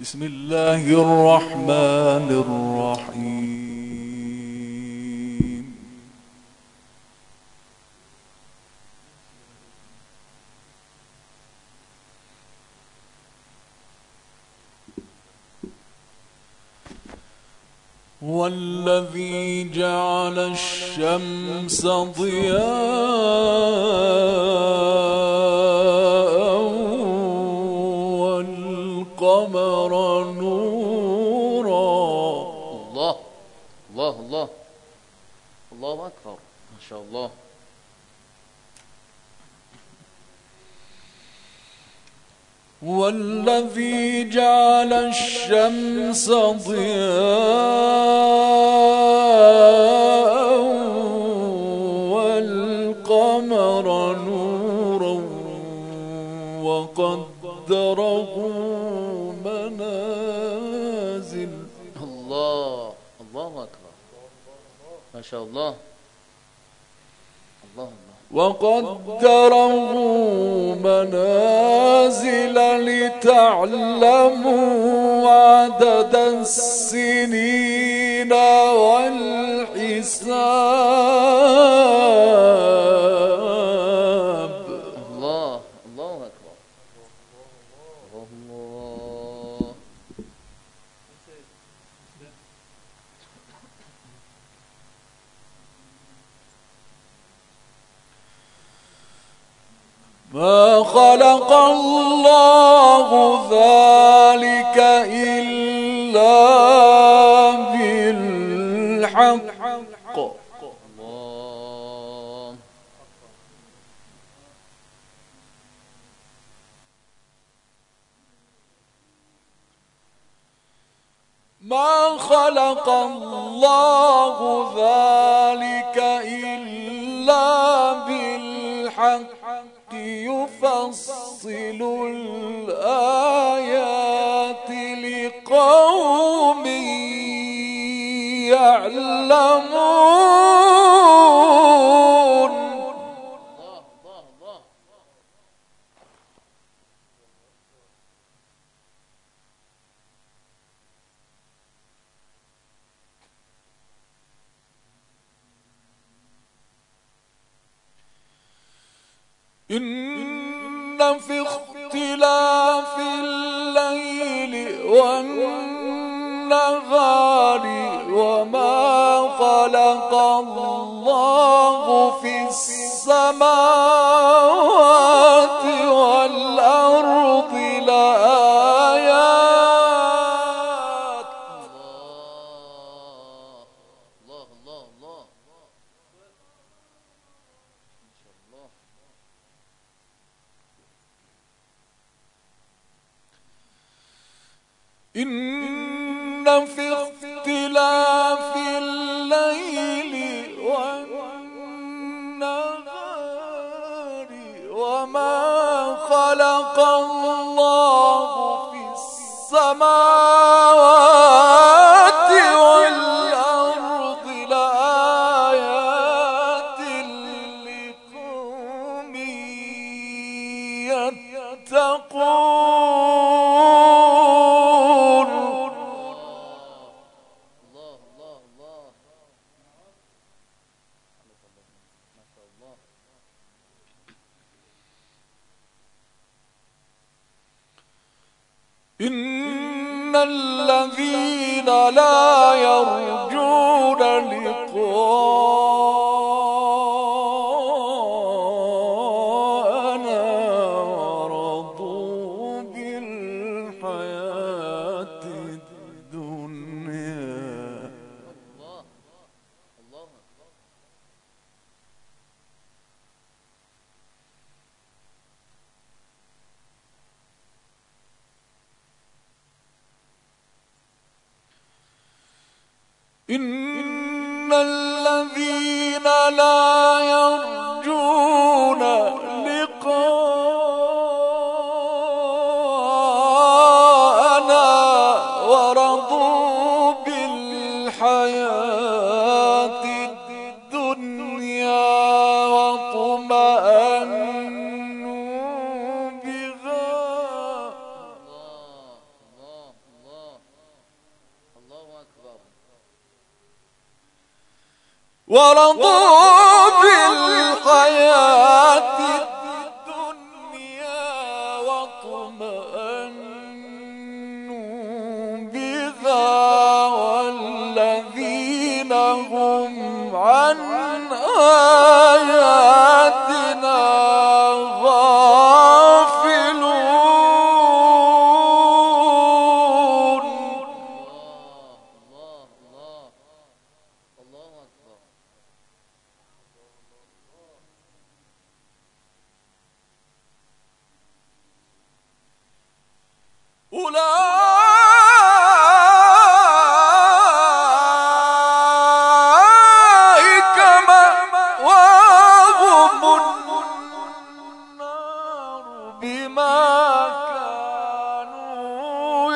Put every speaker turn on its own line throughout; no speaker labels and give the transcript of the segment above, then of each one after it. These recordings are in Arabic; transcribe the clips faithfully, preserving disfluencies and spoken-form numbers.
بسم الله الرحمن الرحيم. هو الذي جعل الشمس ضياء والقمر نورا.
الله الله الله الله أكبر، ما شاء الله.
هو الذي جعل الشمس ضياء والقمر نورا وقدره منازل.
الله الله أكبر، ما شاء الله. الله الله.
وقدره منازل لتعلموا عدد السنين والحساب.
الله الله أكبر. الله.
ما خلق الله ذلك إلا بالحق.
الله.
ما خلق الله ذلك إلا بالحق يفصل الآيات لقوم يعلمون. إن في اختلاف الليل والنهار وما خلق الله في السماوات والأرض لآيات.
الله الله الله. ما شاء الله.
إن في اختلاف الليل والنهار وما خلق الله في السماوات والأرض لآيات لقوم يتقون. إن الذين لا يرجون لقاءنا ورضوا بالحياة الدنيا.
الله الله.
إن الذين لا يرجون لقاءنا ورضوا بالحياة الدنيا وطمأنوا بها.
الله الله
ورضوا بالحياة الدنيا واطمأنوا بها والذين هم عن آياتنا غافلون.
الله الله الله أكبر.
أولئك مأواهم النار بما كانوا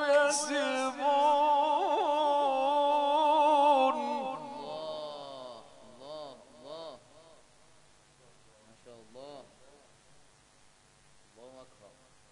يكسبون.
الله الله الله ما شاء الله. الله أكبر.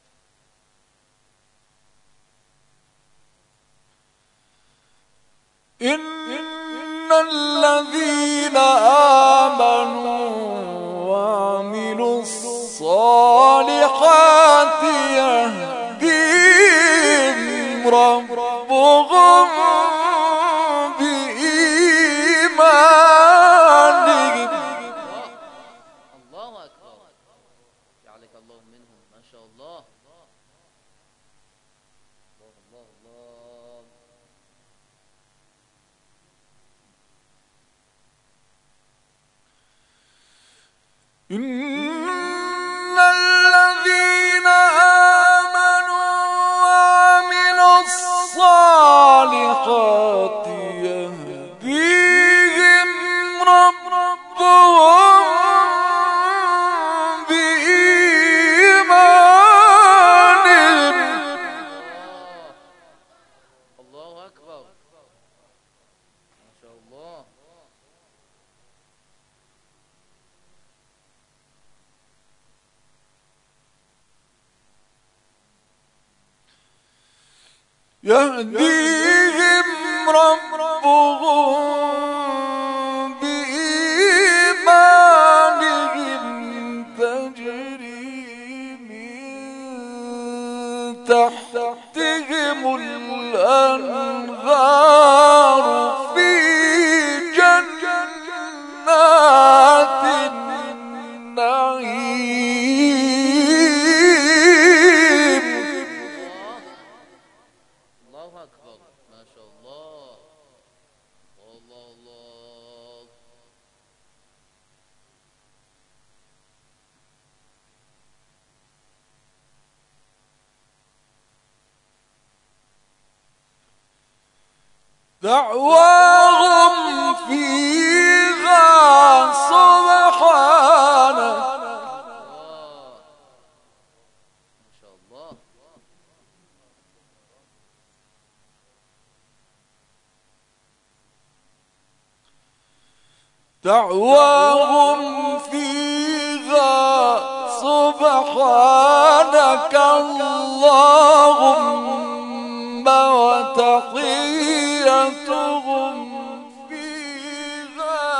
إن الذين آمنوا وعملوا الصالحات يهديهم ربهم بإيمانهم.
الله أكبر. جعلك الله منهم. ما شاء الله. الله الله الله.
إن الذين آمنوا وعملوا الصالحات يهديهم ربهم بإيمانهم.
الله أكبر. ما شاء الله.
يهديهم ربهم بإيمانهم تجري من تحتهم الأنهار في جنات النعيم.
الله أكبر. ما شاء الله. الله الله.
دعواهم فيها سبحانك.
الله ما شاء الله.
دعواهم فيها سبحانك اللهم وتحيتهم فيها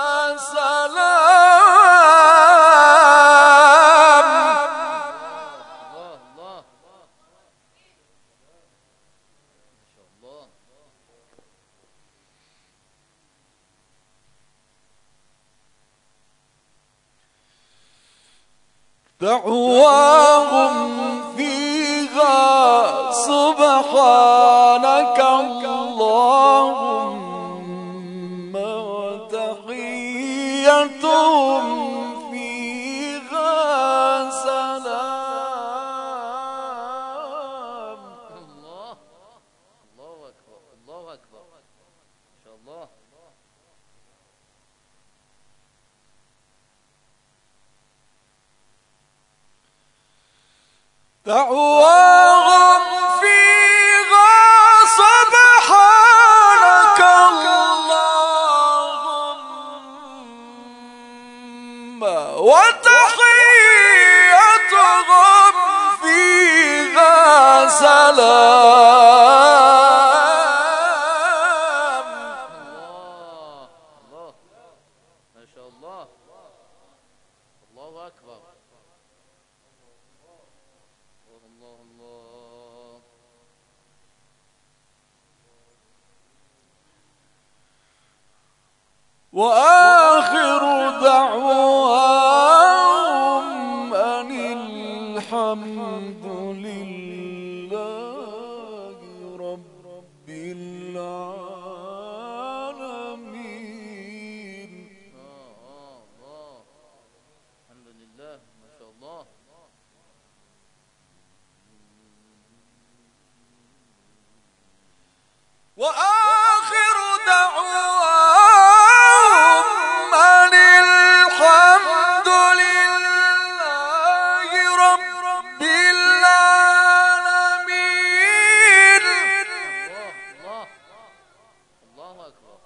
سلام.
الله الله. ما شاء الله.
دعواهم فيها سبحانك اللهم وتحيتهم فيها سلام.
الله الله أكبر. الله أكبر. ما شاء الله.
دعواهم فيها سبحانك اللهم وتحيتهم فيها سلام.
الله الله.
وآخر دعواهم أن الحمد لله رب العالمين.
الحمد لله ما شاء الله.
وآخر دعواهم أن الحمد لله رب العالمين.
الله الله الله أكبر.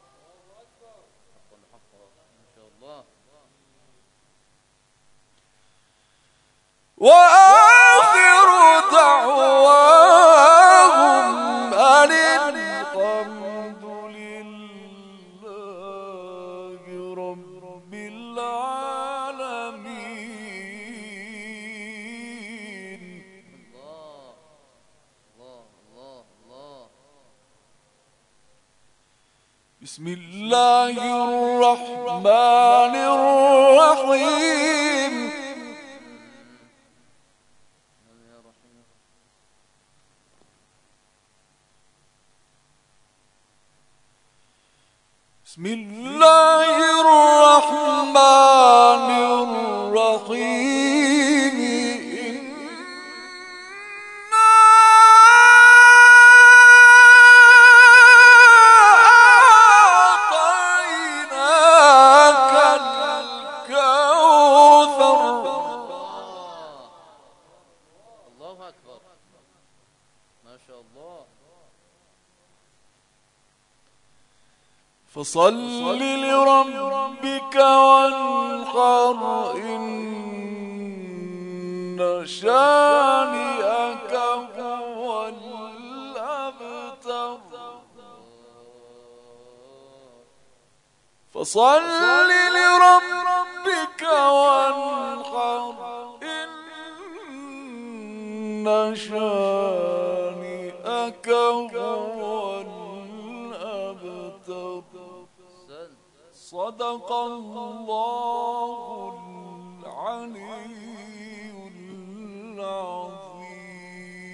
حقا ما شاء الله.
وآخر دعواهم أن الحمد لله رب العالمين.
الله الله الله الله.
بسم الله الرحمن الرحيم. بسم الله الرحمن الرحيم. إنا أعطيناك الكوثر.
الله أكبر ما شاء الله.
فصل لربك وانحر إن شانئك هو الأبتر. فصل لربك وانحر إن شانئك هو الأبتر. صدق الله العلي العظيم.